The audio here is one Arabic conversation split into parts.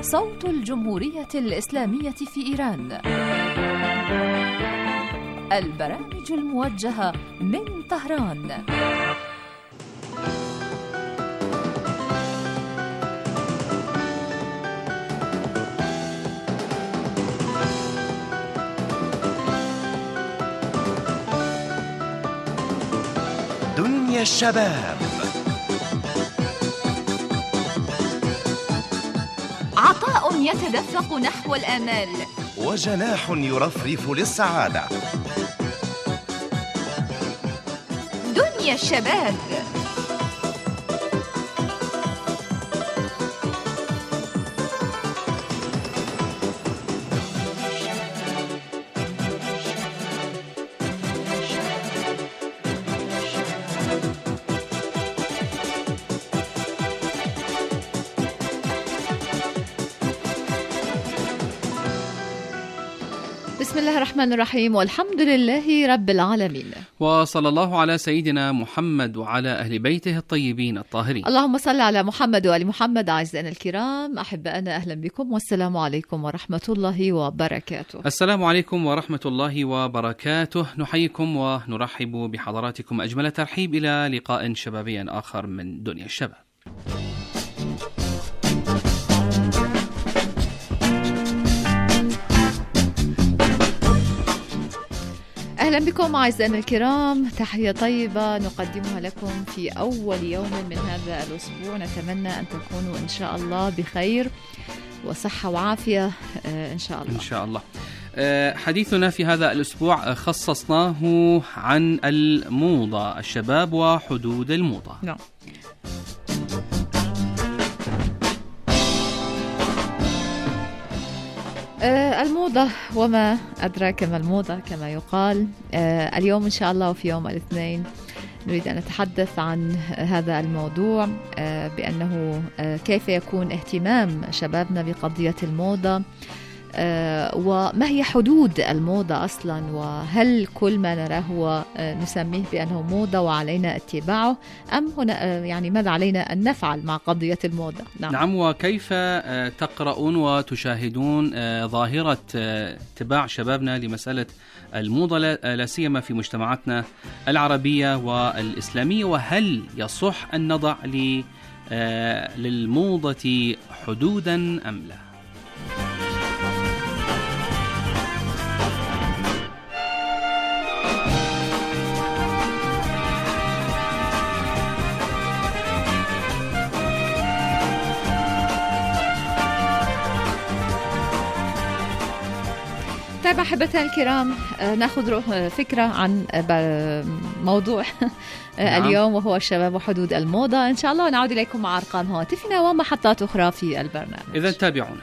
صوت الجمهورية الإسلامية في إيران. البرامج الموجهة من طهران. دنيا الشباب، عطاء يتدفق نحو الآمال، وجناح يرفرف للسعادة. دنيا الشباب. بسم الله الرحمن الرحيم، والحمد لله رب العالمين، وصلى الله على سيدنا محمد وعلى أهل بيته الطيبين الطاهرين. اللهم صل على محمد وآل محمد. أعزائنا الكرام، أحبائنا، أهلا بكم والسلام عليكم ورحمة الله وبركاته. السلام عليكم ورحمة الله وبركاته. نحييكم ونرحب بحضراتكم أجمل ترحيب إلى لقاء شبابي آخر من دنيا الشباب. أهلا بكم أعزائنا الكرام، تحية طيبة نقدمها لكم في أول يوم من هذا الأسبوع. نتمنى أن تكونوا إن شاء الله بخير وصحة وعافية إن شاء الله. إن شاء الله. حديثنا في هذا الأسبوع خصصناه عن الموضة، الشباب وحدود الموضة. نعم. الموضة وما أدراك ما الموضة كما يقال. اليوم إن شاء الله وفي يوم الاثنين نريد أن نتحدث عن هذا الموضوع، بأنه كيف يكون اهتمام شبابنا بقضية الموضة، وما هي حدود الموضة أصلا، وهل كل ما نراه نسميه بأنه موضة وعلينا اتباعه، أم هنا يعني ماذا علينا أن نفعل مع قضية الموضة؟ نعم. وكيف تقرؤون وتشاهدون ظاهرة اتباع شبابنا لمسألة الموضة، لا سيما في مجتمعاتنا العربية والإسلامية، وهل يصح أن نضع للموضة حدودا أم لا؟ طيب أحبتنا الكرام، نأخذ فكرة عن موضوع اليوم، وهو الشباب وحدود الموضة إن شاء الله، ونعود إليكم مع أرقام هواتفنا ومحطات أخرى في البرنامج. إذا تابعونا.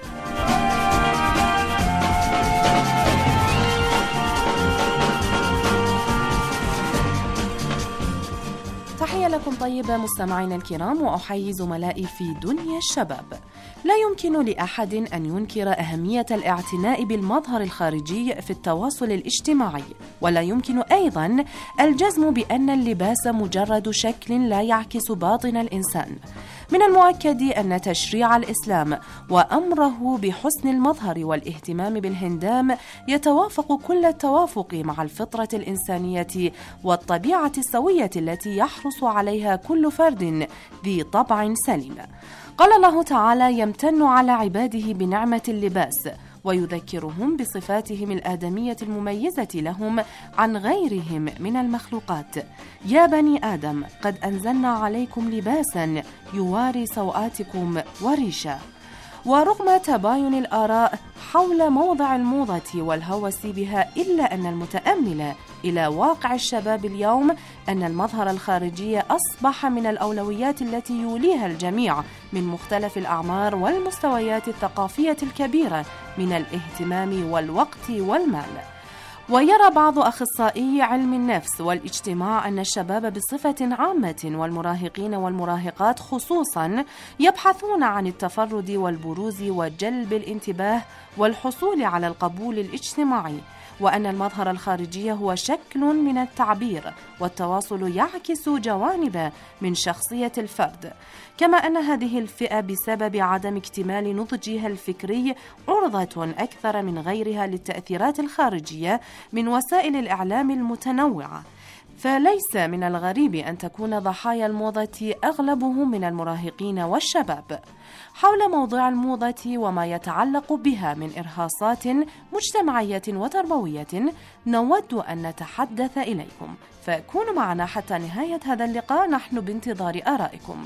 تحية لكم طيبة مستمعينا الكرام، وأحيي زملائي في دنيا الشباب. لا يمكن لأحد أن ينكر أهمية الاعتناء بالمظهر الخارجي في التواصل الاجتماعي، ولا يمكن أيضا الجزم بأن اللباس مجرد شكل لا يعكس باطن الإنسان. من المؤكد أن تشريع الإسلام وأمره بحسن المظهر والاهتمام بالهندام يتوافق كل التوافق مع الفطرة الإنسانية والطبيعة السوية التي يحرص عليها كل فرد ذي طبع سليم. قال الله تعالى: يمتن على عباده بنعمة اللباس ويذكرهم بصفاتهم الآدمية المميزة لهم عن غيرهم من المخلوقات. يا بني آدم، قد أنزلنا عليكم لباسا يواري سوآتكم وريشا. ورغم تباين الآراء حول موضع الموضة والهوس بها، إلا أن المتأمل إلى واقع الشباب اليوم أن المظهر الخارجي أصبح من الأولويات التي يوليها الجميع من مختلف الأعمار والمستويات الثقافية الكبيرة من الاهتمام والوقت والمال. ويرى بعض أخصائي علم النفس والاجتماع أن الشباب بصفة عامة والمراهقين والمراهقات خصوصا يبحثون عن التفرد والبروز وجلب الانتباه والحصول على القبول الاجتماعي، وأن المظهر الخارجي هو شكل من التعبير والتواصل يعكس جوانب من شخصية الفرد، كما أن هذه الفئة بسبب عدم اكتمال نضجها الفكري عرضة أكثر من غيرها للتأثيرات الخارجية من وسائل الإعلام المتنوعة. فليس من الغريب أن تكون ضحايا الموضة أغلبهم من المراهقين والشباب. حول موضوع الموضة وما يتعلق بها من إرهاصات مجتمعية وتربوية نود أن نتحدث إليكم، فكونوا معنا حتى نهاية هذا اللقاء، نحن بانتظار آرائكم.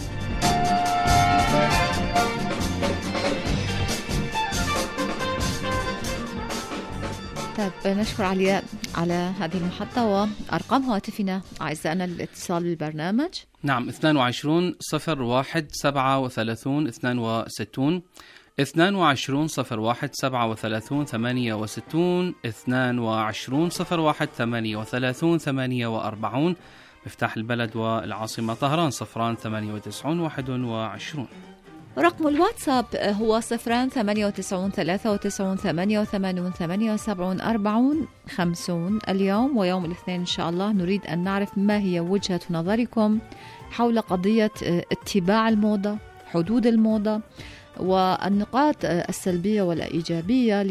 طيب، نشكر علياء على هذه المحطة. وأرقام هاتفنا أعزائنا للاتصال بالبرنامج. نعم، 22 01 37 62 22 01 37 68 22 01 38 48. مفتاح البلد والعاصمة طهران 098 21. رقم الواتساب هو 098 93 88 78 40 50. اليوم ويوم الاثنين إن شاء الله نريد أن نعرف ما هي وجهة نظركم حول قضية اتباع الموضة، حدود الموضة، والنقاط السلبية والإيجابية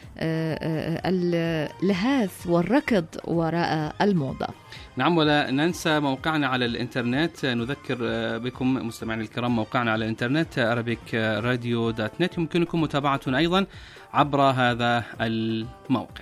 للهاث والركض وراء الموضة. نعم، ولا ننسى موقعنا على الإنترنت. نذكر بكم مستمعين الكرام موقعنا على الإنترنت arabicradio.net. يمكنكم متابعتنا أيضا عبر هذا الموقع.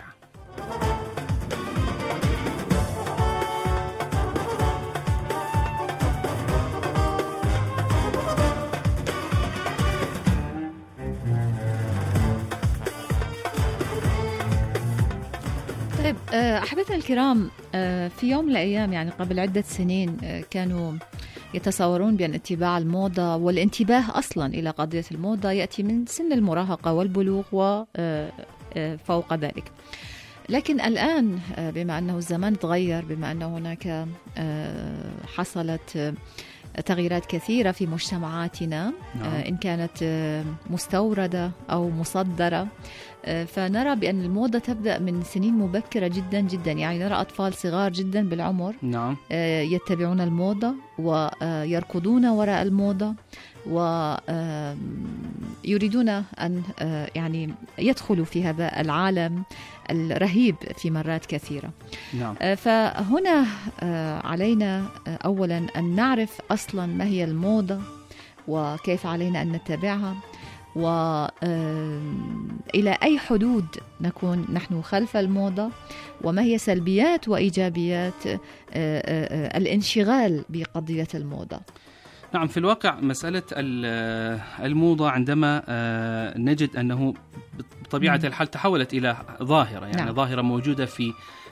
طيب أحبتنا الكرام، في يوم من الأيام يعني قبل عدة سنين كانوا يتصورون بأن اتباع الموضة والانتباه أصلا إلى قضية الموضة يأتي من سن المراهقة والبلوغ وفوق ذلك. لكن الآن بما أنه الزمان تغير، بما أن هناك حصلت تغييرات كثيرة في مجتمعاتنا، إن كانت مستوردة أو مصدرة، فنرى بأن الموضة تبدأ من سنين مبكرة جدا جدا. يعني نرى أطفال صغار جدا بالعمر يتبعون الموضة ويركضون وراء الموضة ويريدون أن يعني يدخلوا في هذا العالم الرهيب في مرات كثيرة. فهنا علينا أولا أن نعرف أصلا ما هي الموضة وكيف علينا أن نتبعها، وإلى أي حدود نكون نحن خلف الموضة، وما هي سلبيات وإيجابيات الانشغال بقضية الموضة. نعم، في الواقع مسألة الموضة عندما نجد أنه بطبيعة الحال تحولت إلى ظاهرة، يعني ظاهرة موجودة في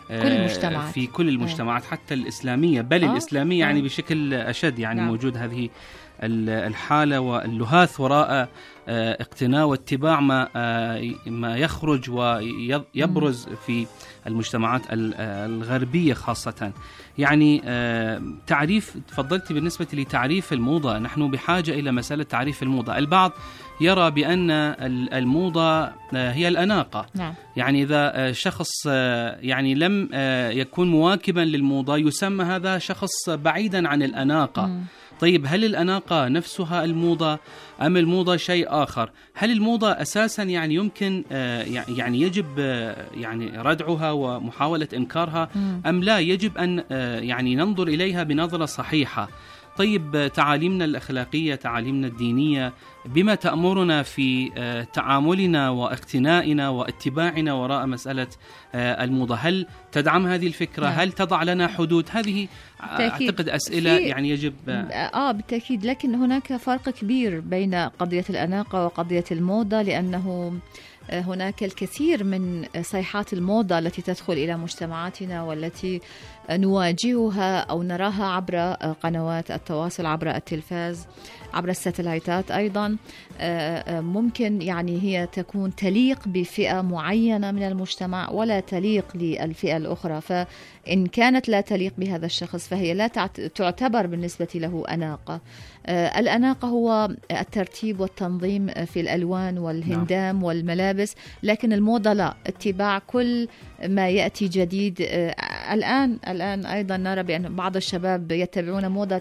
كل المجتمعات حتى الإسلامية، بل الإسلامية يعني بشكل أشد، يعني موجود هذه الحالة واللهاث وراء اقتناء واتباع ما يخرج ويبرز في المجتمعات الغربية خاصة. يعني تعريف، تفضلت بالنسبة لتعريف الموضة، نحن بحاجة إلى مسألة تعريف الموضة. البعض يرى بأن الموضة هي الأناقة. يعني إذا شخص يعني لم يكون مواكبا للموضة يسمى هذا شخص بعيدا عن الأناقة. طيب، هل الأناقة نفسها الموضة أم الموضة شيء آخر؟ هل الموضة أساسا يعني يمكن يعني يجب يعني ردعها ومحاولة إنكارها أم لا يجب أن يعني ننظر إليها بنظرة صحيحة؟ طيب، تعاليمنا الأخلاقية، تعاليمنا الدينية بما تأمرنا في تعاملنا واقتنائنا واتباعنا وراء مسألة الموضة، هل تدعم هذه الفكرة؟ هل تضع لنا حدود؟ هذه أعتقد أسئلة يعني يجب بالتأكيد. لكن هناك فرق كبير بين قضية الأناقة وقضية الموضة، لأنه هناك الكثير من صيحات الموضة التي تدخل إلى مجتمعاتنا والتي نواجهها أو نراها عبر قنوات التواصل، عبر التلفاز، عبر الساتلايتات أيضا. ممكن يعني هي تكون تليق بفئة معينة من المجتمع ولا تليق للفئة الأخرى، فإن كانت لا تليق بهذا الشخص فهي لا تعتبر بالنسبة له أناقة. الأناقة هو الترتيب والتنظيم في الألوان والهندام والملابس الملابس، لكن الموضة لا، اتباع كل ما يأتي جديد. الآن أيضا نرى بأن بعض الشباب يتبعون موضة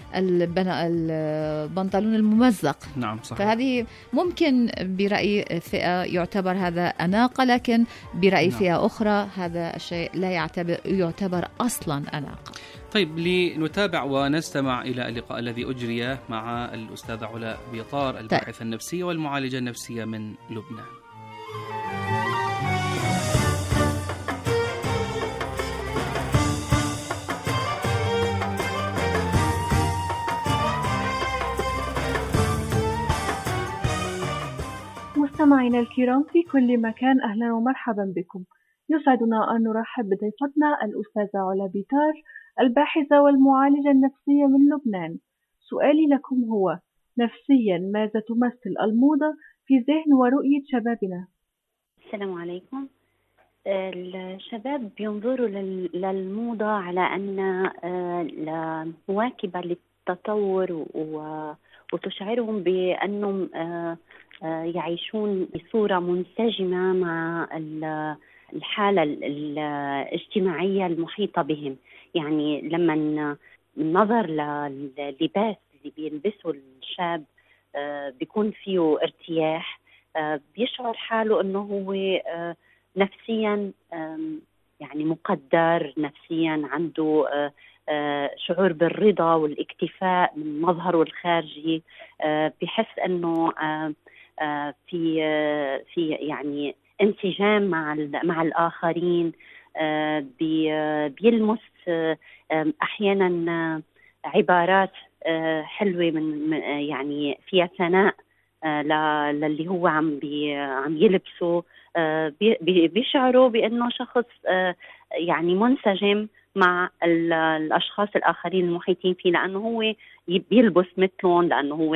البنطلون الممزق. نعم صحيح. فهذه ممكن برأي فئة يعتبر هذا أناقة، لكن برأي فئة أخرى هذا الشيء لا يعتبر أصلا أناقة. طيب، لنتابع ونستمع إلى اللقاء الذي أجري مع الأستاذة علا بيطار، الباحثة النفسية والمعالجة النفسية من لبنان. مستمعينا الكرام في كل مكان، أهلا ومرحبا بكم. يسعدنا أن نرحب بضيفتنا الأستاذة علا بيطار، الباحثة والمعالجة النفسية من لبنان. سؤالي لكم هو: نفسيا ماذا تمثل الموضة في ذهن ورؤية شبابنا؟ السلام عليكم. الشباب بينظروا للموضة على أن مواكبة للتطور وتشعرهم بأنهم يعيشون بصورة منسجمة مع الحالة الاجتماعية المحيطة بهم. يعني لما النظر للباس اللي بيلبسه الشاب بيكون فيه ارتياح، بيشعر حاله أنه هو نفسيا يعني مقدر، نفسيا عنده شعور بالرضا والاكتفاء من مظهره الخارجي، بحس أنه في يعني انسجام مع الآخرين، بيلمس أحيانا عبارات حلوة من يعني فيها ثناء للي هو عم يلبسه، بيشعروا بأنه شخص يعني منسجم مع الأشخاص الآخرين المحيطين فيه، لأنه هو بيلبس مثلهم، لأنه هو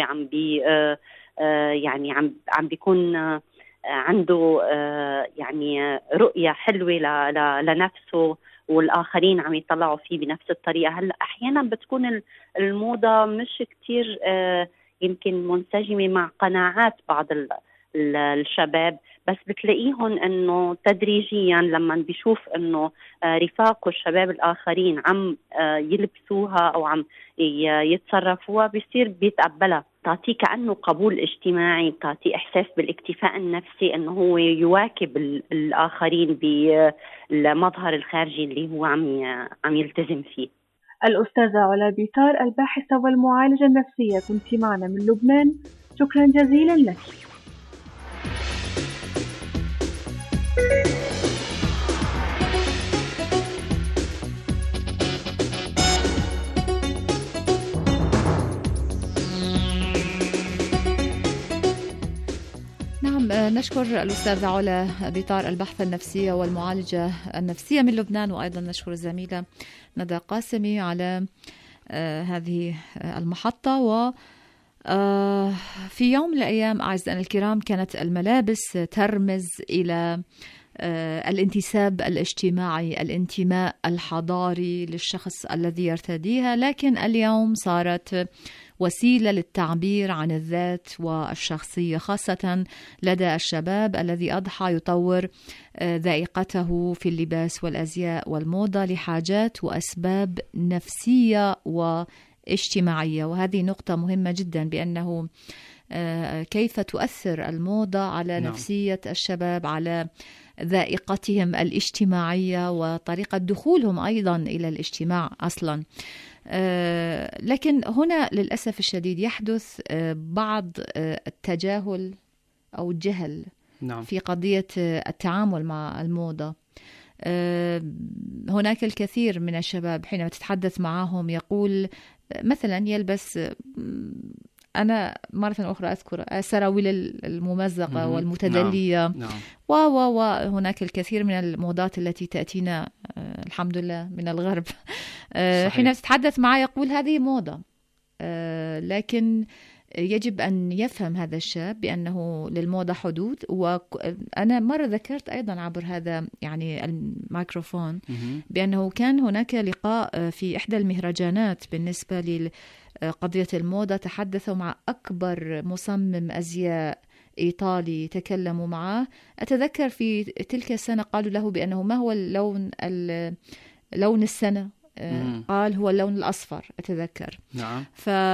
يعني عم بيكون عنده يعني رؤية حلوة لنفسه، والآخرين عم يطلعوا فيه بنفس الطريقة. هلا أحيانا بتكون الموضة مش كتير يمكن منسجمة مع قناعات بعض الشباب، بس بتلاقيهم انه تدريجيا لما بيشوف انه رفاقه الشباب الاخرين عم يلبسوها او عم يتصرفوها، بيصير بيتقبلها، تعطيه كأنه قبول اجتماعي، بتعطيه احساس بالاكتفاء النفسي، انه هو يواكب الاخرين بالمظهر الخارجي اللي هو عم يلتزم فيه. الأستاذة علا بيطار، الباحثة والمعالجة النفسية، كنت معنا من لبنان، شكرا جزيلا لك. نشكر الأستاذة علا بيطار، الباحثة النفسية والمعالجة النفسية من لبنان، وأيضا نشكر الزميلة ندى قاسمي على هذه المحطة. و في يوم من الأيام أعزائنا الكرام كانت الملابس ترمز إلى الانتساب الاجتماعي، الانتماء الحضاري للشخص الذي يرتديها، لكن اليوم صارت وسيلة للتعبير عن الذات والشخصية، خاصة لدى الشباب الذي أضحى يطور ذائقته في اللباس والأزياء والموضة لحاجات وأسباب نفسية واجتماعية. وهذه نقطة مهمة جدا، بأنه كيف تؤثر الموضة على نفسية الشباب، على ذائقتهم الاجتماعية وطريقة دخولهم أيضا إلى الاجتماع أصلا. لكن هنا للأسف الشديد يحدث بعض التجاهل أو الجهل في قضية التعامل مع الموضة. هناك الكثير من الشباب حينما تتحدث معهم يقول مثلا يلبس، أنا مرة أخرى أذكر السراويل الممزقة والمتدلية، وهناك الكثير من الموضات التي تأتينا الحمد لله من الغرب. حين تتحدث معه يقول هذه موضة، لكن يجب أن يفهم هذا الشاب بأنه للموضة حدود. وأنا مرة ذكرت أيضا عبر هذا يعني الميكروفون بأنه كان هناك لقاء في إحدى المهرجانات بالنسبة لقضية الموضة، تحدثوا مع أكبر مصمم أزياء إيطالي تكلموا معه. أتذكر في تلك السنة قالوا له بأنه ما هو لون السنة، قال هو اللون الأصفر أتذكر. نعم.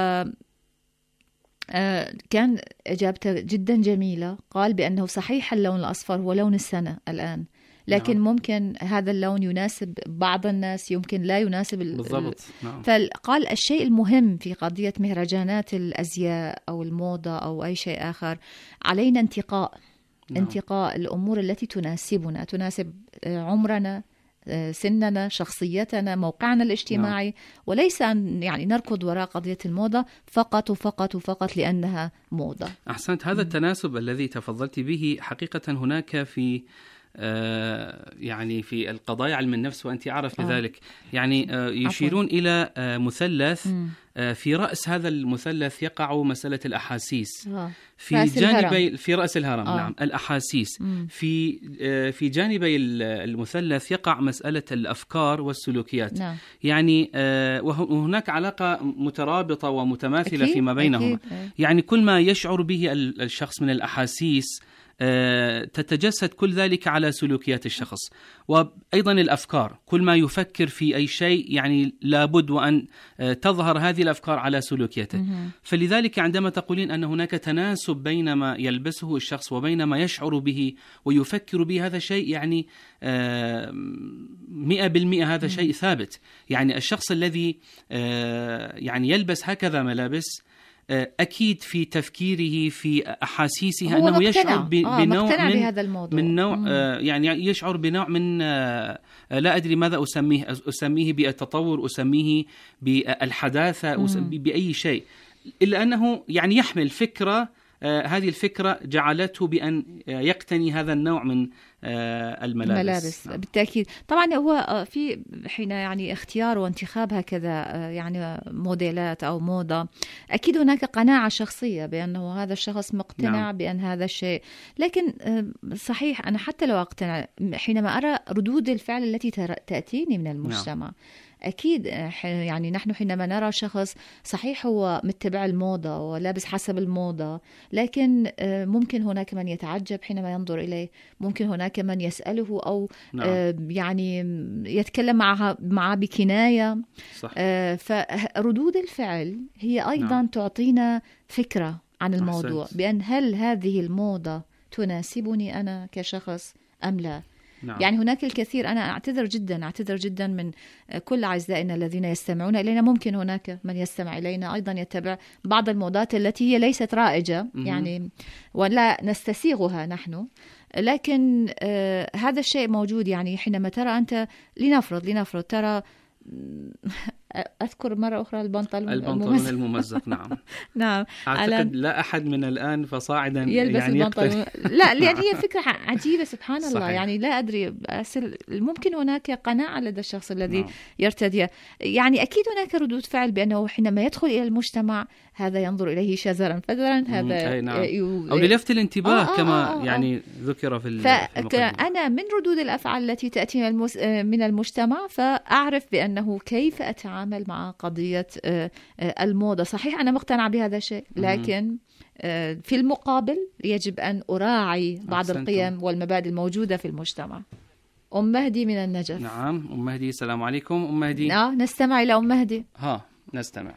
كان إجابته جدا جميلة، قال بأنه صحيح اللون الأصفر هو لون السنة الآن، لكن ممكن هذا اللون يناسب بعض الناس، يمكن لا يناسب بالضبط. نعم. فقال الشيء المهم في قضية مهرجانات الأزياء أو الموضة أو أي شيء آخر، علينا انتقاء الأمور التي تناسبنا، تناسب عمرنا، سننا، شخصيتنا، موقعنا الاجتماعي، وليس أن يعني نركض وراء قضية الموضة فقط وفقط وفقط لأنها موضة. أحسنت. هذا التناسب الذي تفضلت به حقيقة هناك في يعني في القضايا علم النفس، وأنت عارف بذلك، يعني يشيرون إلى مثلث، في رأس هذا المثلث يقع مسألة الأحاسيس، في جانبي في رأس الهرم. نعم، الأحاسيس. في جانبي المثلث يقع مسألة الأفكار والسلوكيات. نعم. يعني وهناك علاقة مترابطة ومتماثلة أكيد. فيما بينهما. أكيد. يعني كل ما يشعر به الشخص من الأحاسيس تتجسد كل ذلك على سلوكيات الشخص. وأيضا الأفكار، كل ما يفكر في أي شيء يعني لابد وأن تظهر هذه الأفكار على سلوكياته. فلذلك عندما تقولين أن هناك تناسب بين ما يلبسه الشخص وبين ما يشعر به ويفكر به، هذا شيء يعني 100% هذا شيء ثابت. يعني الشخص الذي يعني يلبس هكذا ملابس أكيد في تفكيره في أحاسيسه أنه يشعر بنوع بهذا الموضوع. من نوع يعني يشعر بنوع من لا أدري ماذا أسميه بالتطور، أسميه بالحداثة، بأي شيء، إلا أنه يعني يحمل فكرة. هذه الفكرة جعلته بأن يقتني هذا النوع من الملابس. بالتأكيد. طبعا هو في حين يعني اختيار وانتخاب هكذا يعني موديلات أو موضة، أكيد هناك قناعة شخصية بأنه هذا الشخص مقتنع بأن هذا الشيء. لكن صحيح أنا حتى لو أقتنع، حينما أرى ردود الفعل التي تأتيني من المجتمع، أكيد يعني نحن حينما نرى شخص صحيح هو متبع الموضة ولابس حسب الموضة، لكن ممكن هناك من يتعجب حينما ينظر إليه، ممكن هناك من يسأله أو يعني يتكلم معه بكناية. صح. فردود الفعل هي أيضا تعطينا فكرة عن الموضوع، بأن هل هذه الموضة تناسبني أنا كشخص أم لا. يعني هناك الكثير. أنا أعتذر جدا من كل أعزائنا الذين يستمعون إلينا، ممكن هناك من يستمع إلينا أيضا يتبع بعض الموضات التي هي ليست رائجة يعني ولا نستسيغها نحن، لكن هذا الشيء موجود. يعني حينما ترى أنت لنفرض ترى، أذكر مرة أخرى البنطلون الممزق. نعم. أعتقد لا أحد من الآن فصاعدا يلبس يعني البنطلون. لا، لأن هي فكرة عجيبة سبحان الله. يعني لا أدري، ممكن هناك قناعة لدى الشخص الذي يرتديها. يعني أكيد هناك ردود فعل بأنه حينما يدخل إلى المجتمع هذا ينظر إليه شذرا فذرا، هذا أو للفت الانتباه كما يعني ذكر في فأنا من ردود الأفعال التي تأتي من المجتمع، فأعرف بأنه كيف أتعامل مع قضية الموضة. صحيح أنا مقتنع بهذا الشيء، لكن في المقابل يجب أن أراعي بعض القيم والمبادئ الموجودة في المجتمع. أم مهدي من النجف. نعم، أم مهدي، السلام عليكم. أم مهدي. نستمع إلى أم مهدي. نستمع.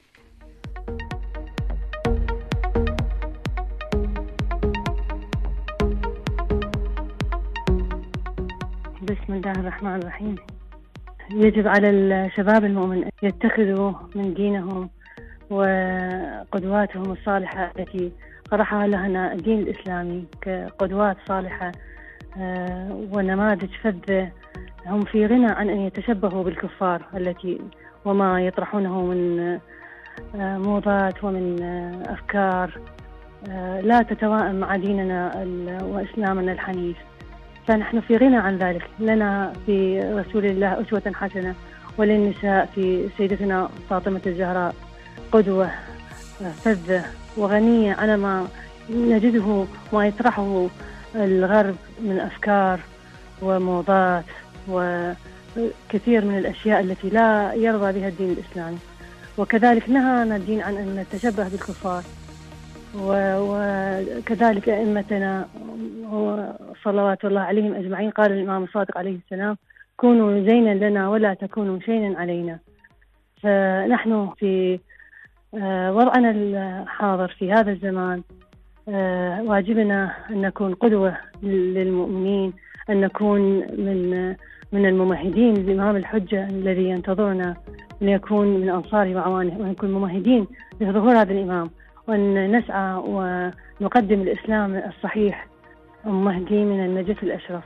بسم الله الرحمن الرحيم. يجب على الشباب المؤمن أن يتخذوا من دينهم وقدواتهم الصالحة التي طرحها لنا الدين الإسلامي كقدوات صالحة ونماذج فذة. هم في غنى عن أن يتشبهوا بالكفار التي وما يطرحونه من موضات ومن أفكار لا تتوائم مع ديننا وإسلامنا الحنيف. فنحن في غنى عن ذلك. لنا في رسول الله أسوة حسنة، وللنساء في سيدتنا فاطمة الزهراء قدوة فذة وغنية على ما نجده ما يطرحه الغرب من أفكار وموضات وكثير من الأشياء التي لا يرضى بها الدين الإسلامي. وكذلك نهانا الدين عن أن نتشبه بالكفار. وكذلك أئمتنا صلوات الله عليهم أجمعين. قال الإمام الصادق عليه السلام: كونوا زينا لنا ولا تكونوا شينا علينا. فنحن في وضعنا الحاضر في هذا الزمان واجبنا أن نكون قدوة للمؤمنين، أن نكون من الممهدين لإمام الحجة الذي ينتظرنا، أن يكون من أنصاره وعوانه، وأن نكون ممهدين لظهور هذا الإمام، وأن نسعى ونقدم الإسلام الصحيح مهدي من النجف الأشرف.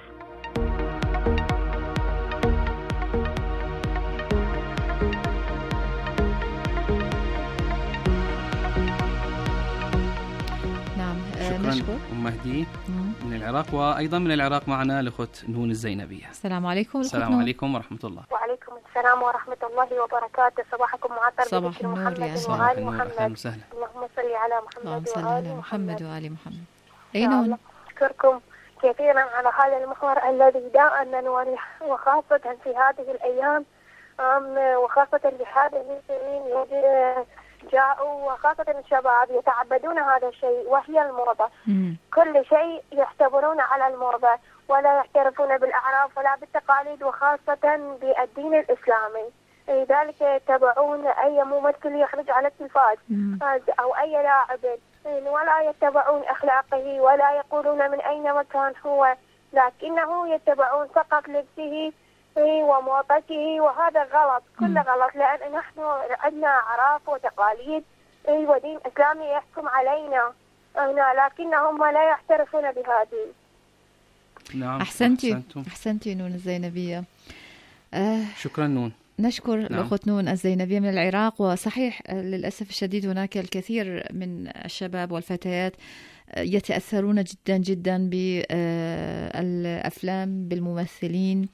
شكرا أم مهدي من العراق. وأيضا من العراق معنا الأخت نون الزينبية. السلام عليكم. السلام عليكم ورحمة الله. وعليكم السلام ورحمة الله وبركاته. صباحكم معطر بذكر محمد وآل محمد. وسهلا. اللهم صل على محمد وآل محمد وآل محمد. أي نون. أشكركم كثيرا على هذا المحور الذي دائما نورح، وخاصة في هذه الأيام، وخاصة لهذه السنين جاءوا، وخاصة الشباب يتعبدون هذا الشيء وهي المرضى. كل شيء يحتبرون على المرضى ولا يعترفون بالأعراف ولا بالتقاليد، وخاصة بالدين الإسلامي. لذلك يتبعون أي ممثل يخرج على التلفاز أو أي لاعب، ولا يتبعون أخلاقه ولا يقولون من أين مكان هو، لكنه يتبعون فقط لبسه وموطته، وهذا غلط، كله غلط، لأن نحن عندنا أعراف وتقاليد ودين إسلامي يحكم علينا، لكنهم لا يعترفون بهذه. نعم. أحسنتي نون الزينبية. شكرا نون. نشكر الأخت نون الزينبية من العراق. وصحيح للأسف الشديد هناك الكثير من الشباب والفتيات يتأثرون جدا جدا بالأفلام، بالممثلين،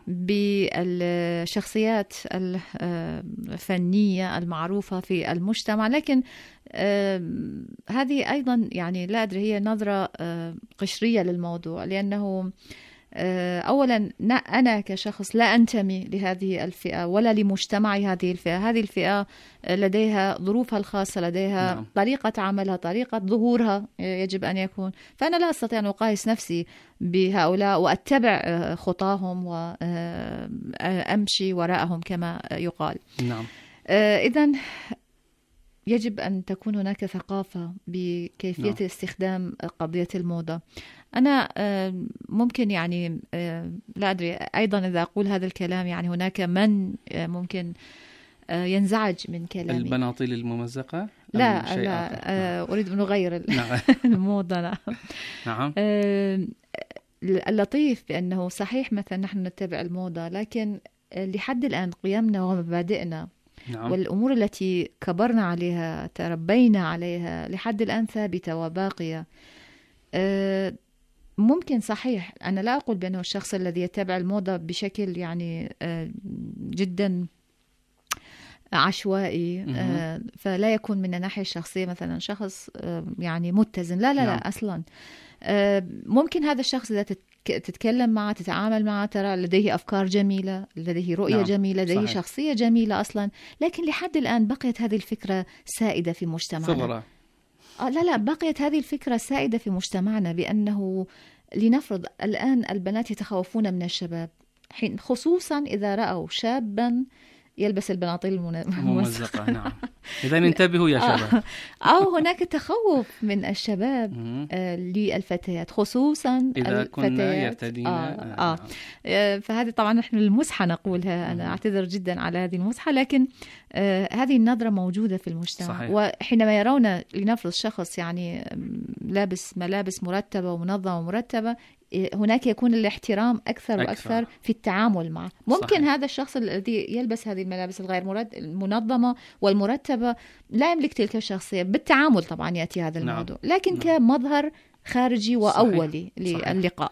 بالشخصيات الفنية المعروفة في المجتمع. لكن هذه أيضا يعني لا أدري، هي نظرة قشرية للموضوع، لأنه أولا أنا كشخص لا أنتمي لهذه الفئة ولا لمجتمعي هذه الفئة. هذه الفئة لديها ظروفها الخاصة، لديها طريقة عملها، طريقة ظهورها يجب أن يكون. فأنا لا أستطيع أن أقايس نفسي بهؤلاء وأتبع خطاهم وأمشي وراءهم كما يقال. إذن يجب أن تكون هناك ثقافة بكيفية استخدام قضية الموضة. أنا ممكن يعني لا أدري أيضا إذا أقول هذا الكلام، يعني هناك من ممكن ينزعج من كلامي. البناطيل الممزقة؟ لا أريد أن أغير الموضة. نعم. اللطيف بأنه صحيح مثلا نحن نتبع الموضة، لكن لحد الآن قيمنا ومبادئنا والأمور التي كبرنا عليها تربينا عليها لحد الآن ثابتة وباقية. ممكن صحيح أنا لا أقول بأنه الشخص الذي يتبع الموضة بشكل يعني جدا عشوائي فلا يكون من الناحية الشخصية مثلا شخص يعني متزن، لا أصلا. ممكن هذا الشخص إذا تتكلم معه تتعامل معه ترى لديه أفكار جميلة، لديه رؤية جميلة، لديه شخصية جميلة أصلا، لكن لحد الآن بقيت هذه الفكرة سائدة في مجتمعنا. لا بقيت هذه الفكرة سائدة في مجتمعنا، بأنه لنفرض الآن البنات يتخوفون من الشباب، حين خصوصا إذا رأوا شابا يلبس البناطيل الممزقة. نعم. إذا انتبهوا يا شباب. أو هناك تخوف من الشباب للفتيات، خصوصا إذا كنا يرتدين. فهذه طبعا نحن المزحة نقولها، أنا أعتذر جدا على هذه المزحة، لكن هذه النظرة موجودة في المجتمع. صحيح. وحينما يرون لنفرض شخص يعني لابس ملابس مرتبة ومنظمة ومرتبة، هناك يكون الاحترام أكثر وأكثر في التعامل معه. ممكن صحيح. هذا الشخص الذي يلبس هذه الملابس الغير المنظمة والمرتبة لا يملك تلك الشخصية، بالتعامل طبعا يأتي هذا الموضوع، لكن كمظهر خارجي وأولي للقاء.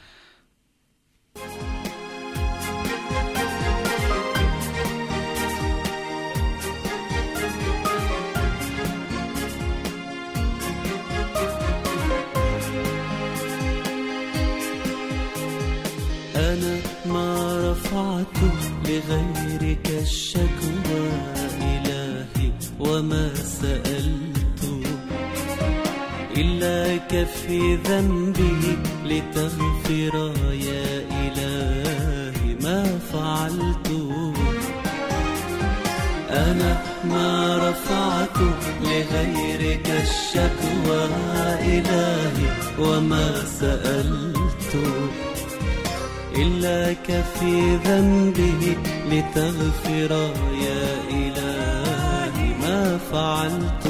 أنا ما رفعت لغيرك الشكوى إلهي وما سألت لك في ذنبي لتغفر يا إلهي ما فعلته. أنا ما رفعت لغيرك الشكوى إلهي وما سألت إلا في ذنبه لتغفر يا إلهي ما فعلت.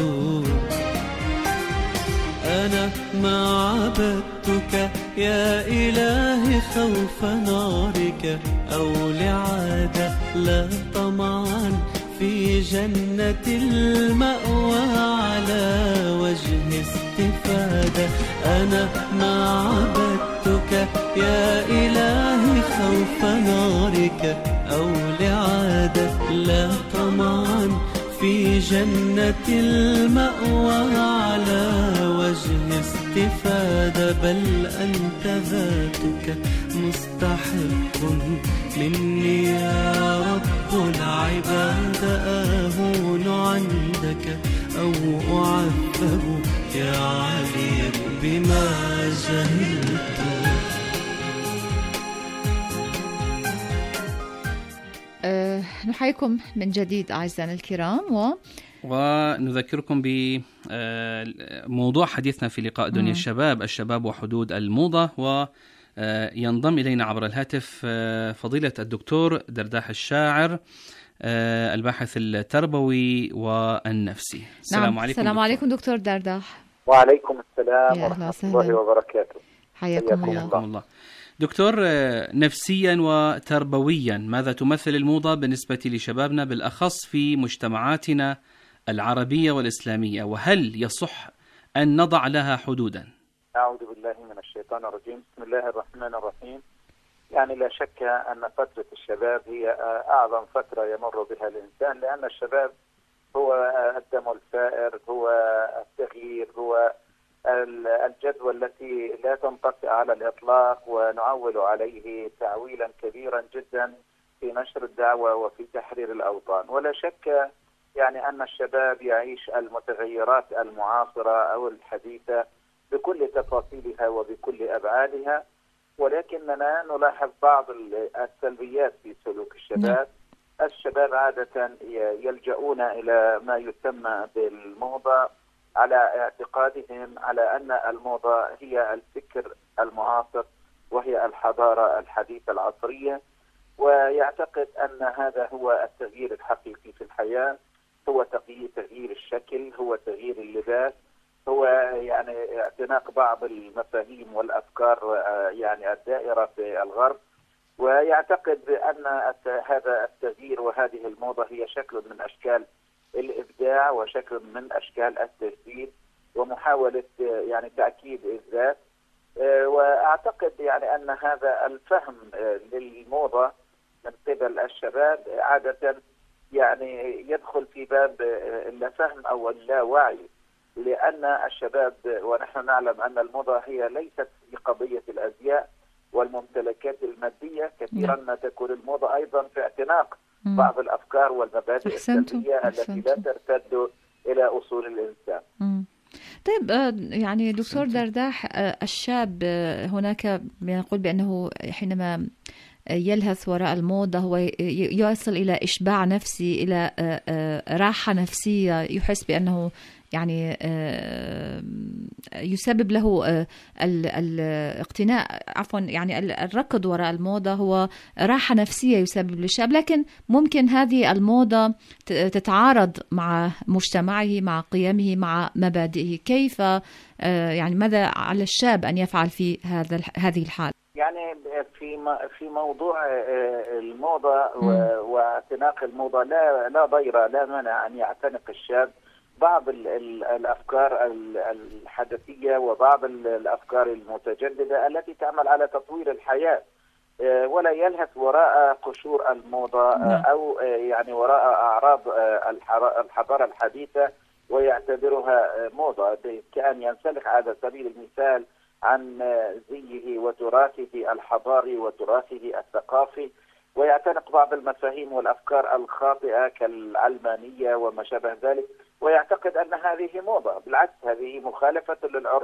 أنا ما عبدتك يا إلهي خوف نارك أو لعادة لا طمعا في جنة المأوى على وجه استفادة. أنا ما عبدتك يا إلهي خوف نارك أو لعادة لا طمعا في جنة المأوى على وجه استفادة. بل أنت ذاتك مستحق مني يا رب العباد. أهون عندك أو أعذب يا علي بما جهلت. نحييكم من جديد أعزائنا الكرام ونذكركم بموضوع حديثنا في لقاء دنيا الشباب، الشباب وحدود الموضة. وينضم إلينا عبر الهاتف فضيلة الدكتور درداح الشاعر، الباحث التربوي والنفسي. السلام عليكم. السلام عليكم دكتور درداح. وعليكم السلام ورحمة الله وبركاته. حياكم الله. دكتور، نفسيا وتربويا ماذا تمثل الموضة بالنسبة لشبابنا بالأخص في مجتمعاتنا العربية والإسلامية، وهل يصح أن نضع لها حدودا؟ أعوذ بالله من الشيطان الرجيم. بسم الله الرحمن الرحيم. يعني لا شك أن فترة الشباب هي أعظم فترة يمر بها الإنسان، لأن الشباب هو الدم الفائر، هو التغيير، هو الجدوى التي لا تنطفئ على الإطلاق، ونعول عليه تعويلا كبيرا جدا في نشر الدعوة وفي تحرير الأوطان. ولا شك يعني أن الشباب يعيش المتغيرات المعاصرة أو الحديثة بكل تفاصيلها وبكل أبعادها، ولكننا نلاحظ بعض السلبيات في سلوك الشباب. الشباب عادة يلجؤون إلى ما يسمى بالموضة على اعتقادهم على أن الموضة هي الفكر المعاصر وهي الحضارة الحديثة العصرية، ويعتقد أن هذا هو التغيير الحقيقي في الحياة، هو تغيير الشكل، هو تغيير اللباس، هو يعني اعتناق بعض المفاهيم والأفكار يعني الدائرة في الغرب، ويعتقد بأن هذا التغيير وهذه الموضة هي شكل من أشكال الإبداع وشكل من أشكال التجديد ومحاولة يعني تأكيد الذات. وأعتقد يعني أن هذا الفهم للموضة من قبل الشباب عادة يعني يدخل في باب الفهم أو اللاوعي، لأن الشباب ونحن نعلم أن الموضة هي ليست في قضية الأزياء والممتلكات المادية، كثيرا ما تكون الموضة أيضا في اعتناق بعض الأفكار والمبادئ السلبية التي لا ترتد إلى أصول الإنسان. طيب يعني دكتور درداح، الشاب هناك يقول بأنه حينما يلهث وراء الموضة هو يصل إلى إشباع نفسي، إلى راحة نفسية، يحس بأنه يعني يسبب له الاقتناء، عفوا يعني الركض وراء الموضة هو راحة نفسية يسبب للشاب. لكن ممكن هذه الموضة تتعارض مع مجتمعه، مع قيمه، مع مبادئه. كيف يعني ماذا على الشاب أن يفعل في هذه الحال؟ يعني في موضوع الموضة واعتناق الموضة لا ضير، لا مانع أن يعتنق الشاب بعض الأفكار الحدثية وبعض الأفكار المتجددة التي تعمل على تطوير الحياة، ولا يلهث وراء قشور الموضة أو يعني وراء أعراض الحضارة الحديثة ويعتبرها موضة، كأن ينسلخ على سبيل المثال عن زيه وتراثه الحضاري وتراثه الثقافي، ويعتنق بعض المفاهيم والأفكار الخاطئة كالعلمانية وما شابه ذلك، ويعتقد أن هذه موضة. بالعكس، هذه مخالفة للعرف،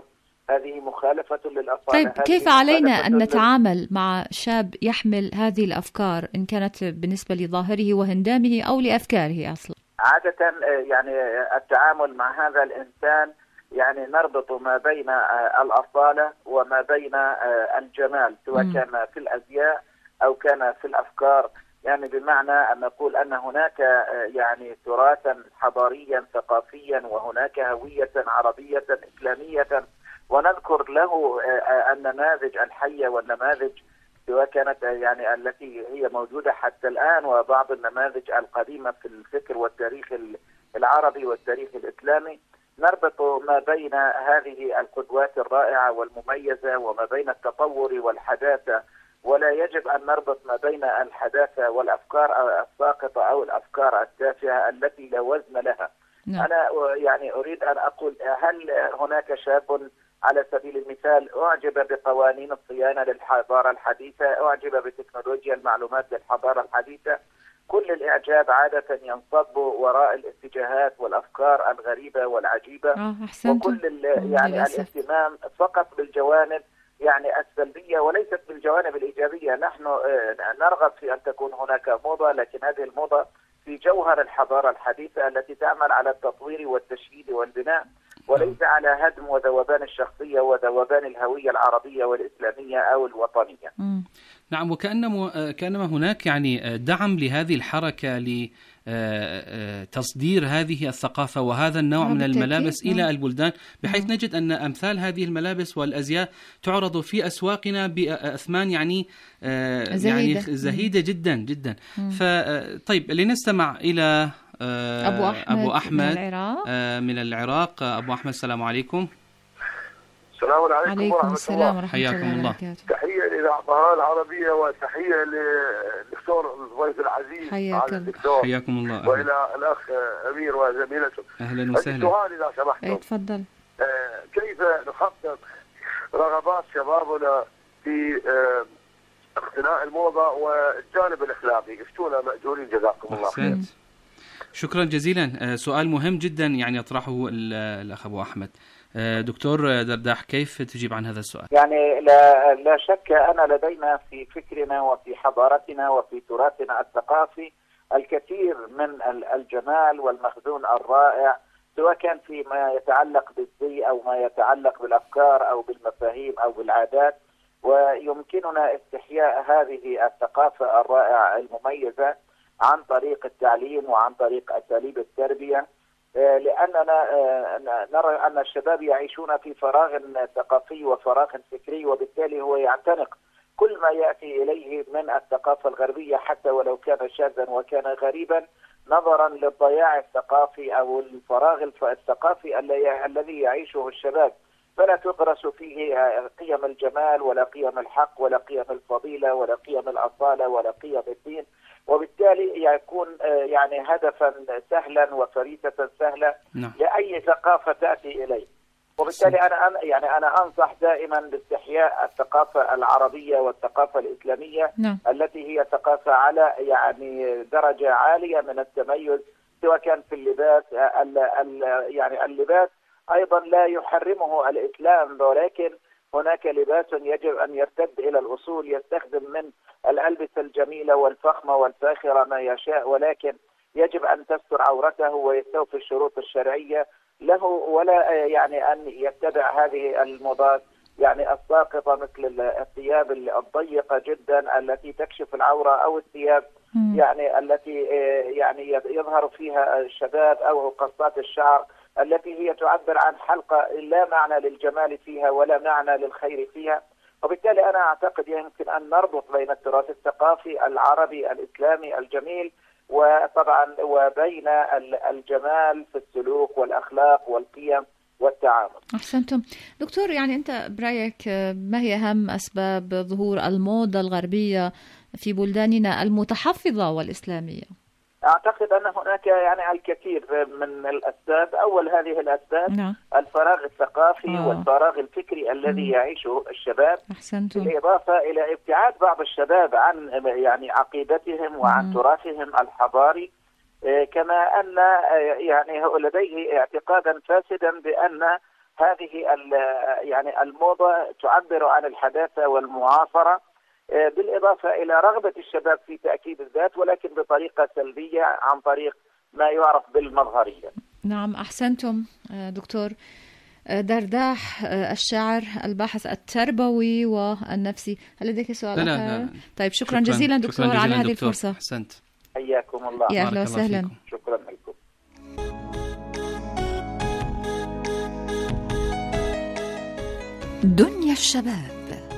هذه مخالفة للأصالة. طيب كيف علينا أن نتعامل مع شاب يحمل هذه الأفكار إن كانت بالنسبة لظاهره وهندامه أو لأفكاره أصلا؟ عادة يعني التعامل مع هذا الإنسان يعني نربط ما بين الأصالة وما بين الجمال، سواء كان في الأزياء أو كان في الأفكار، يعني بمعنى أن نقول أن هناك يعني تراثا حضاريا ثقافيا وهناك هوية عربية إسلامية، ونذكر له النماذج الحية والنماذج سواء كانت يعني التي هي موجودة حتى الآن وبعض النماذج القديمة في الفكر والتاريخ العربي والتاريخ الإسلامي. نربط ما بين هذه القدوات الرائعة والمميزة وما بين التطور والحداثة، ولا يجب أن نربط ما بين الحداثة والأفكار الساقطة أو الأفكار التافهة التي لا وزن لها. أنا يعني أريد أن أقول، هل هناك شاب على سبيل المثال أعجب بقوانين الصيانة للحضارة الحديثة، أعجب بتكنولوجيا المعلومات للحضارة الحديثة؟ كل الإعجاب عادة ينصب وراء الاتجاهات والأفكار الغريبة والعجيبة، وكل يعني الاهتمام فقط بالجوانب يعني السلبية وليست بالجوانب الإيجابية. نحن نرغب في أن تكون هناك موضة، لكن هذه الموضة في جوهر الحضارة الحديثة التي تعمل على التطوير والتشييد والبناء، وليس على هدم وذوبان الشخصية وذوبان الهوية العربية والإسلامية أو الوطنية. نعم، وكأنما هناك يعني دعم لهذه الحركة لتصدير هذه الثقافة وهذا النوع من الملابس إلى البلدان، بحيث نجد أن أمثال هذه الملابس والأزياء تعرض في أسواقنا بأثمان يعني زهيدة جدا جدا. طيب لنستمع إلى أبو أحمد من العراق. أبو أحمد، السلام عليكم. السلام عليكم ورحمة الله. حياكم الله. تحية لإذاعة طهران العربية وتحية للدكتور الضيف العزيز حياكم الله. وإلى الأخ أمير وزميلته. أهلا وسهلا. السؤال إذا سمحتم. تفضل. كيف نحقق رغبات شبابنا في اقتناء الموضة والجانب الأخلاقي؟ افتونا مأجورين جزاكم الله خير. شكرا جزيلا. سؤال مهم جدا يعني يطرحه الأخ أبو أحمد. دكتور درداح، كيف تجيب عن هذا السؤال؟ يعني لا شك أن لدينا في فكرنا وفي حضارتنا وفي تراثنا الثقافي الكثير من الجمال والمخزون الرائع، سواء كان فيما يتعلق بالزي أو ما يتعلق بالأفكار أو بالمفاهيم أو بالعادات، ويمكننا استحياء هذه الثقافة الرائعة المميزة عن طريق التعليم وعن طريق أساليب التربية، لأننا نرى أن الشباب يعيشون في فراغ ثقافي وفراغ فكري، وبالتالي هو يعتنق كل ما يأتي إليه من الثقافة الغربية حتى ولو كان شاذا وكان غريبا، نظرا للضياع الثقافي أو الفراغ الثقافي الذي يعيشه الشباب، فلا تغرس فيه قيم الجمال ولا قيم الحق ولا قيم الفضيلة ولا قيم الأصالة ولا قيم الدين، وبالتالي يكون يعني هدفا سهلا وفريسة سهلة لأي ثقافة تأتي إليه. وبالتالي أنا أنصح دائما باستحياء الثقافة العربية والثقافة الإسلامية التي هي ثقافة على يعني درجة عالية من التميز، سواء كان في اللباس. يعني اللباس أيضا لا يحرمه الإسلام، ولكن هناك لباس يجب أن يرتد إلى الأصول، يستخدم من الألبسة الجميلة والفخمة والفاخرة ما يشاء، ولكن يجب أن تستر عورته ويستوفي الشروط الشرعية له، ولا يعني أن يتبع هذه الموضات يعني الساقطة مثل الثياب الضيقة جدا التي تكشف العورة، أو الثياب يعني التي يعني يظهر فيها الشباب، أو قصات الشعر التي هي تعبر عن حلقة لا معنى للجمال فيها ولا معنى للخير فيها. وبالتالي أنا أعتقد يمكن أن نربط بين التراث الثقافي العربي الإسلامي الجميل وطبعا وبين الجمال في السلوك والأخلاق والقيم والتعامل. أحسنتم. دكتور، يعني أنت برأيك ما هي أهم أسباب ظهور الموضة الغربية في بلداننا المتحفظة والإسلامية؟ أعتقد أن هناك يعني الكثير من الأسباب. أول هذه الأسباب الفراغ الثقافي والفراغ الفكري الذي يعيشه الشباب، بالإضافة إلى ابتعاد بعض الشباب عن يعني عقيدتهم وعن تراثهم الحضاري، كما أن يعني لديه اعتقادا فاسدا بأن هذه يعني الموضة تعبر عن الحداثة والمعاصرة، بالإضافة إلى رغبة الشباب في تأكيد الذات، ولكن بطريقة سلبية عن طريق ما يعرف بالمظهرية. نعم، أحسنتم دكتور درداح الشاعر الباحث التربوي والنفسي. هل لديك سؤال؟ لا. طيب شكرا جزيلا دكتور على هذه الفرصة. أحسنت. حياكم الله. يا أهلا وسهلا. شكرا لكم. دنيا الشباب.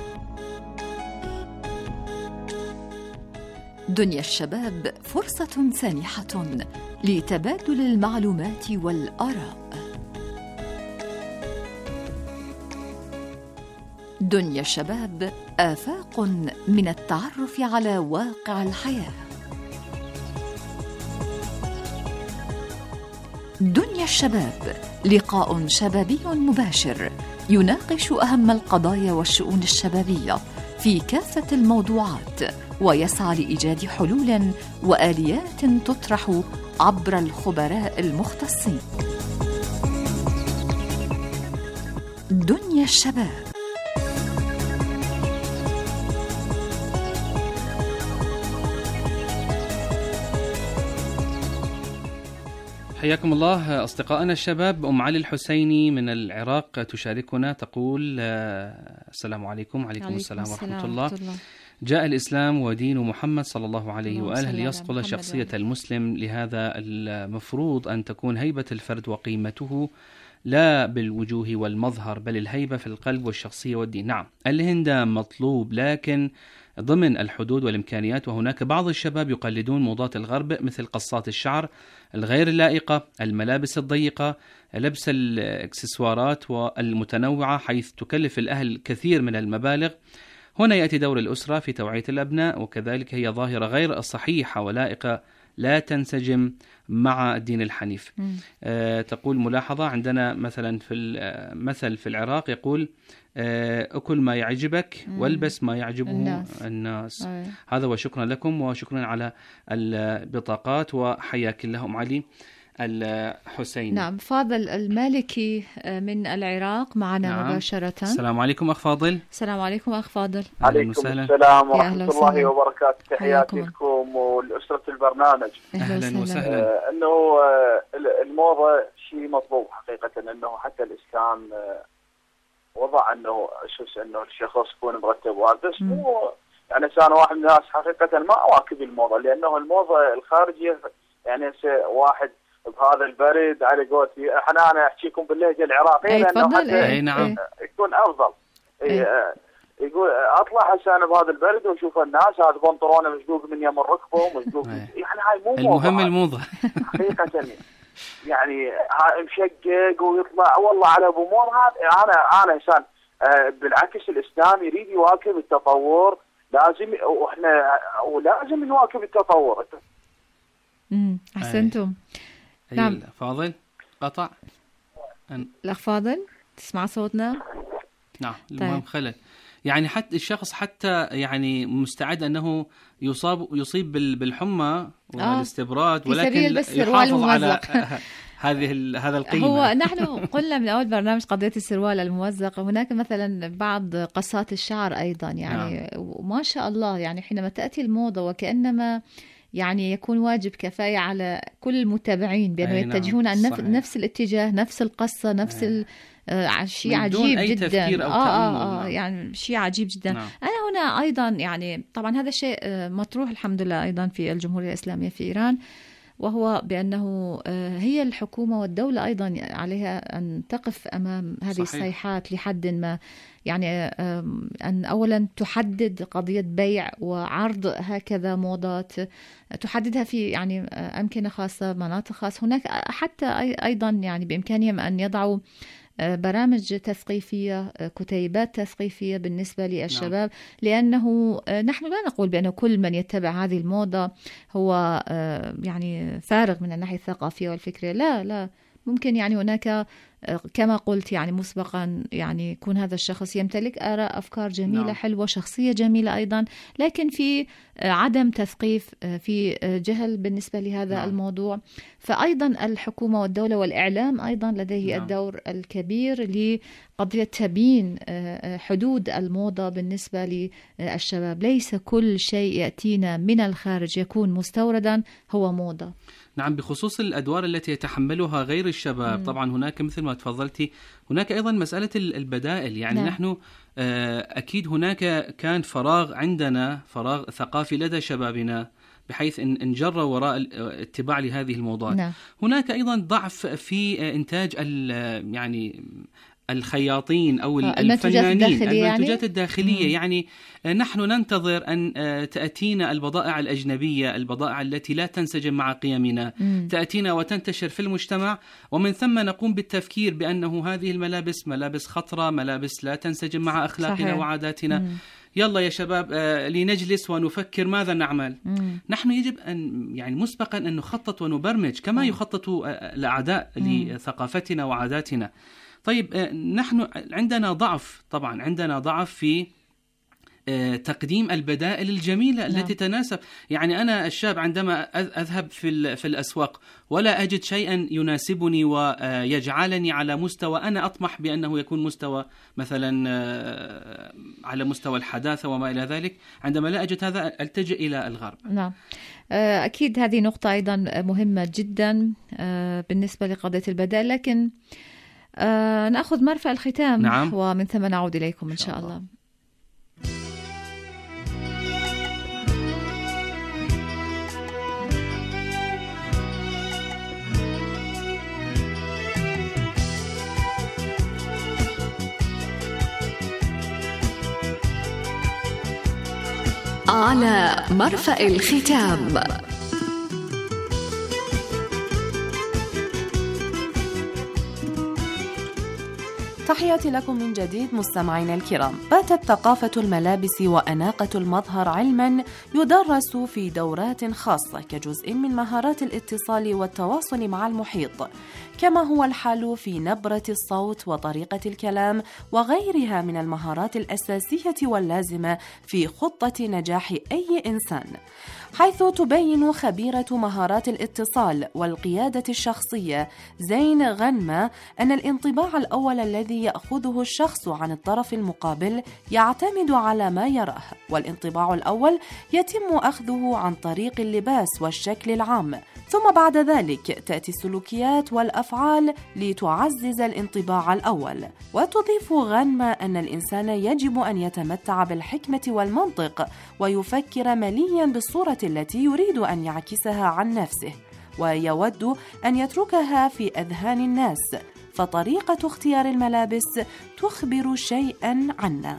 دنيا الشباب فرصة سانحة لتبادل المعلومات والآراء. دنيا الشباب آفاق من التعرف على واقع الحياة. دنيا الشباب لقاء شبابي مباشر يناقش أهم القضايا والشؤون الشبابية في كافة الموضوعات، ويسعى لإيجاد حلول وآليات تطرح عبر الخبراء المختصين. دنيا الشباب. حياكم الله أصدقائنا الشباب. أم علي الحسيني من العراق تشاركنا، تقول السلام عليكم. وعليكم السلام ورحمة الله. جاء الإسلام ودين محمد صلى الله عليه وآله ليصقل شخصية المسلم، لهذا المفروض أن تكون هيبة الفرد وقيمته لا بالوجوه والمظهر، بل الهيبة في القلب والشخصية والدين. نعم، الهندام مطلوب لكن ضمن الحدود والإمكانيات. وهناك بعض الشباب يقلدون موضات الغرب مثل قصات الشعر الغير اللائقة، الملابس الضيقة، لبس الإكسسوارات والمتنوعة حيث تكلف الأهل كثير من المبالغ. هنا يأتي دور الأسرة في توعية الأبناء، وكذلك هي ظاهرة غير صحيحة ولائقة لا تنسجم مع الدين الحنيف. تقول ملاحظة عندنا مثلا في المثل في العراق يقول أكل ما يعجبك والبس ما يعجبه الناس. هذا وشكرا لكم وشكرا على البطاقات، وحياك الله أم علي الحسين. نعم، فاضل المالكي من العراق معنا. نعم. مباشرة. السلام عليكم أخ فاضل. السلام عليكم أخ فاضل. عليكم السلام ورحمة الله وبركاته. تحياتي لكم ولأسرة البرنامج. أهلا وسهلا. أنه الموضة شيء مطلوب حقيقة، أنه حتى الإسلام وضع أنه الشخص يكون مرتب والبس. مو يعني أنا واحد من الناس حقيقة ما أواكب الموضة، لأنه الموضة الخارجية يعني واحد بهذا البرد على قولتي أنا أحكيكم باللهجة العراقية لأنه حتى نعم يكون أفضل. يقول أطلع هسه بهذا البرد وأشوف الناس هذا بنطلونه مشقوق من يم الركبة ومشقوق يعني هاي مو المهم الموضة حقيقة يعني مشقق ويطلع والله على بمور. هذا أنا إنسان بالعكس الإسلام يريد يواكب التطور، لازم وإحنا ولازم نواكب التطور. أحسنتم. نعم فاضل قطع الأخ فاضل تسمع صوتنا؟ نعم. المهم خلل يعني حتى الشخص حتى يعني مستعد أنه يصيب بالحمى والاستبراد، ولكن يحافظ على هذا القيمة. هو نحن قلنا من أول برنامج قضية السروال الممزق، هناك مثلا بعض قصات الشعر أيضا يعني ما شاء الله، يعني حينما تأتي الموضة وكأنما يعني يكون واجب كفاية على كل المتابعين بأنه يتجهون عن نفس الاتجاه، نفس القصة، نفس شيء عجيب جدا. يعني شيء عجيب جدا. أنا هنا أيضا يعني طبعا هذا الشيء مطروح الحمد لله أيضا في الجمهورية الإسلامية في إيران، وهو بأنه هي الحكومة والدولة أيضا عليها أن تقف أمام هذه الصيحات لحد ما، يعني أن أولا تحدد قضية بيع وعرض هكذا موضات، تحددها في يعني أمكنة خاصة، مناطق خاصة. هناك حتى أيضا يعني بإمكانهم أن يضعوا برامج تثقيفية، كتيبات تثقيفية بالنسبة للشباب. لأنه نحن لا نقول بأنه كل من يتبع هذه الموضة هو يعني فارغ من الناحية الثقافية والفكرية، لا ممكن يعني هناك كما قلت يعني مسبقا يعني يكون هذا الشخص يمتلك آراء أفكار جميلة نعم. حلوة، شخصية جميلة أيضا، لكن في عدم تثقيف، في جهل بالنسبة لهذا نعم. الموضوع. فأيضا الحكومة والدولة والإعلام أيضا لديه نعم. الدور الكبير لقضية تبيين حدود الموضة بالنسبة للشباب. ليس كل شيء يأتينا من الخارج يكون مستوردا هو موضة. نعم، بخصوص الأدوار التي يتحملها غير الشباب طبعا هناك مثل ما تفضلتي هناك أيضا مسألة البدائل. يعني نعم. نحن أكيد هناك كان فراغ، عندنا فراغ ثقافي لدى شبابنا بحيث إن جروا وراء الاتباع لهذه الموضوعات نعم. هناك أيضا ضعف في إنتاج يعني الخياطين أو الفنانين المنتجات الداخلية. يعني نحن ننتظر أن تأتينا البضائع الأجنبية، البضائع التي لا تنسجم مع قيمنا، تأتينا وتنتشر في المجتمع، ومن ثم نقوم بالتفكير بأنه هذه الملابس ملابس خطرة، ملابس لا تنسجم مع أخلاقنا صحيح. وعاداتنا. يلا يا شباب لنجلس ونفكر ماذا نعمل. نحن يجب أن يعني مسبقا أن نخطط ونبرمج كما يخطط الأعداء لثقافتنا وعاداتنا. طيب نحن عندنا ضعف، طبعا عندنا ضعف في تقديم البدائل الجميلة التي تناسب. يعني أنا الشاب عندما أذهب في الأسواق ولا أجد شيئا يناسبني ويجعلني على مستوى أنا أطمح بأنه يكون مستوى مثلا على مستوى الحداثة وما إلى ذلك، عندما لا أجد هذا ألتجئ إلى الغرب. نعم، أكيد هذه نقطة أيضا مهمة جدا بالنسبة لقضية البدائل. لكن نأخذ مرفأ الختام نعم. ومن ثم نعود إليكم إن شاء الله. على مرفأ الختام. تحياتي لكم من جديد مستمعينا الكرام. باتت ثقافة الملابس وأناقة المظهر علما يدرس في دورات خاصة كجزء من مهارات الاتصال والتواصل مع المحيط، كما هو الحال في نبرة الصوت وطريقة الكلام وغيرها من المهارات الأساسية واللازمة في خطة نجاح أي إنسان. حيث تبين خبيرة مهارات الاتصال والقيادة الشخصية زين غنمة أن الانطباع الأول الذي يأخذه الشخص عن الطرف المقابل يعتمد على ما يراه، والانطباع الأول يتم أخذه عن طريق اللباس والشكل العام، ثم بعد ذلك تأتي السلوكيات والأفعال لتعزز الانطباع الأول. وتضيف غنمة أن الإنسان يجب أن يتمتع بالحكمة والمنطق ويفكر مليا بالصورة التي يريد أن يعكسها عن نفسه، ويود أن يتركها في أذهان الناس، فطريقة اختيار الملابس تخبر شيئا عنا.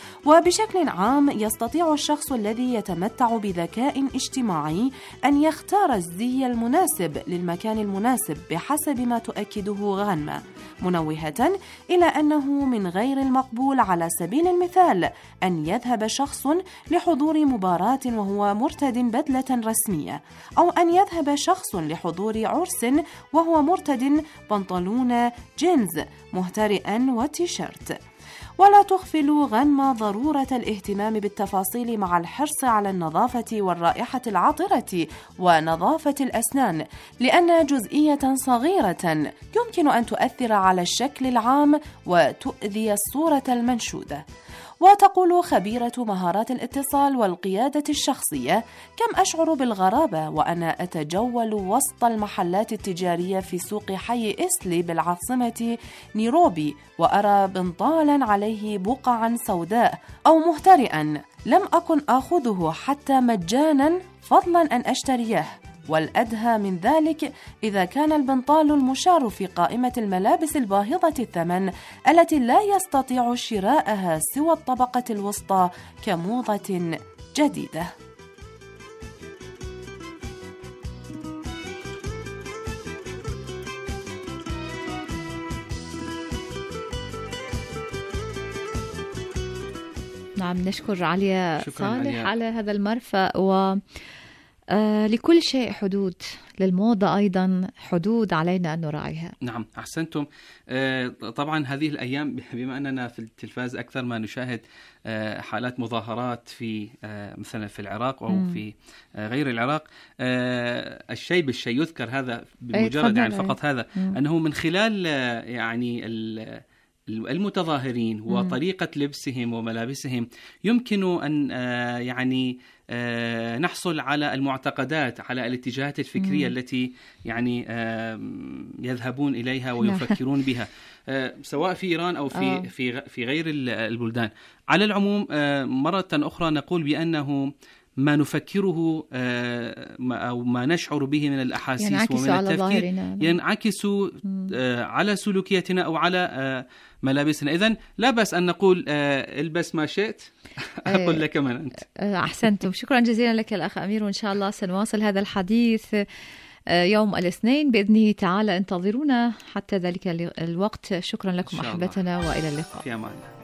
وبشكل عام يستطيع الشخص الذي يتمتع بذكاء اجتماعي أن يختار الزي المناسب للمكان المناسب بحسب ما تؤكده غنمة، منوهة إلى أنه من غير المقبول على سبيل المثال أن يذهب شخص لحضور مباراة وهو مرتد بدلة رسمية، أو أن يذهب شخص لحضور عرس وهو مرتد بنطلون جينز مهترئا وتيشيرت. ولا تغفل غنمة ضرورة الاهتمام بالتفاصيل مع الحرص على النظافة والرائحة العطرة ونظافة الأسنان، لأن جزئية صغيرة يمكن أن تؤثر على الشكل العام وتؤذي الصورة المنشودة. وتقول خبيرة مهارات الاتصال والقيادة الشخصية: كم أشعر بالغرابة وأنا أتجول وسط المحلات التجارية في سوق حي إسلي بالعاصمة نيروبي وأرى بنطالا عليه بقعا سوداء أو مهترئا لم أكن آخذه حتى مجانا فضلا أن أشتريه. والأدهى من ذلك إذا كان البنطال المشار في قائمة الملابس الباهظة الثمن التي لا يستطيع شراءها سوى الطبقة الوسطى كموضة جديدة. نعم، نشكر عليا صالح على هذا المرفأ. لكل شيء حدود، للموضة أيضا حدود علينا أن نراعيها. نعم أحسنتم. طبعا هذه الأيام بما أننا في التلفاز أكثر ما نشاهد حالات مظاهرات في مثلا في العراق أو في غير العراق، الشيء بالشيء يذكر هذا بمجرد يعني فقط هذا أنه من خلال يعني المتظاهرين وطريقة لبسهم وملابسهم يمكن أن يعني نحصل على المعتقدات، على الاتجاهات الفكرية التي يعني يذهبون إليها ويفكرون بها، سواء في إيران أو في غير البلدان. على العموم مرة أخرى نقول بأنه ما نفكره أو ما نشعر به من الأحاسيس ومن التفكير ينعكس على سلوكياتنا أو على ملابسنا. إذن لا بأس أن نقول البس ما شئت أقول لك من أنت. أحسنتم، شكرا جزيلا لك الأخ أمير، وإن شاء الله سنواصل هذا الحديث يوم الاثنين بإذنه تعالى. انتظرونا حتى ذلك الوقت. شكرا لكم أحبتنا وإلى اللقاء. في أمان الله.